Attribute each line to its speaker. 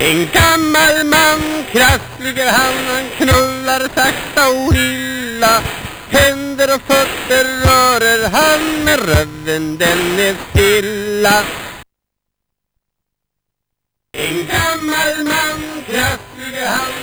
Speaker 1: En gammal man, krassliger han knullar sakta och illa. Händer och fötter rörer han, med röven den är stilla. En gammal man, krassliger han